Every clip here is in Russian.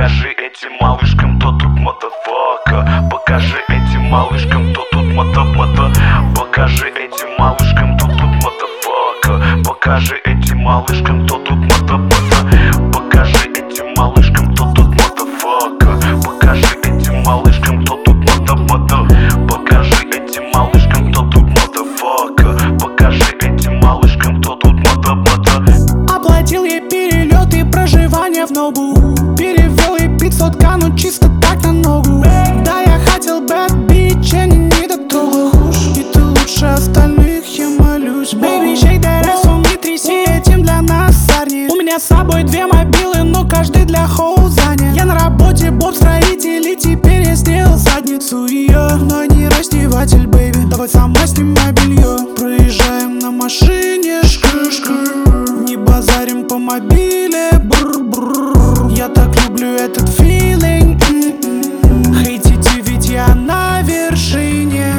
Покажи этим малышкам, кто тут мотофака. Покажи этим малышкам, кто тут мото-мото. Покажи этим малышкам, кто тут мотофака. Покажи этим малышкам, кто тут мото-мото. Покажи этим малышкам, кто тут мотофака. Покажи этим малышкам, кто тут мото-мото. Покажи этим малышкам, кто тут мотофака. Покажи этим малышкам, кто тут мото-мото. Оплатил ей перелет и проживание в Ногу. Перевел ей 500к, ну чисто так на ногу. Да, я хотел bad bitch, я не дотрогал. И ты лучше остальных, я молюсь. Baby, shake that ass, он не тряси, этим для нас сарни. У меня с собой 2 мобилы, но каждый для хоу занят. Я на работе, боб-строитель, и теперь я сделал задницу ее. Но не раздеватель, baby, давай сама снимай белье. Проезжаем на машине, не базарим по мобиле, бр-бр. Я так люблю этот филинг. Хейтите, ведь я на вершине.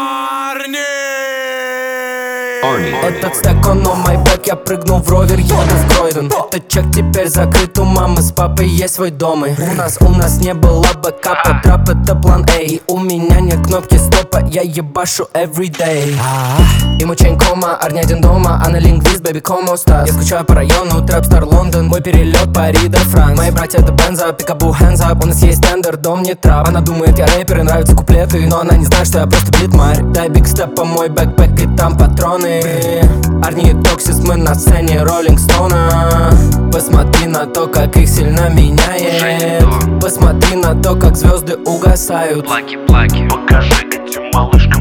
Этот стек, он on my back, я прыгнул в ровер, еду в Кройден. Этот чек теперь закрыт, у мамы с папой есть свой дом. И у нас не было бэкапа, трап это план A. И у меня нет кнопки стопа, я ебашу everyday. Ему чейн кома, Арни один дома, а на лингвист, бэби комо стас. Я скучаю по району, трэпстар Лондон, мой перелет Пари до Франс. Мои братья это Бенза, пикабу, hands up. У нас есть тендер, дом не трап. Она думает, я рэпер и нравятся куплеты, но она не знает, что я просто битмарь. Дай биг степ по мой бэкпэк и там патроны. Арни и Токсис, мы на сцене Роллинг Стоуна. Посмотри на то, как их сильно меняет. Посмотри на то, как звезды угасают. Покажи этим малышкам,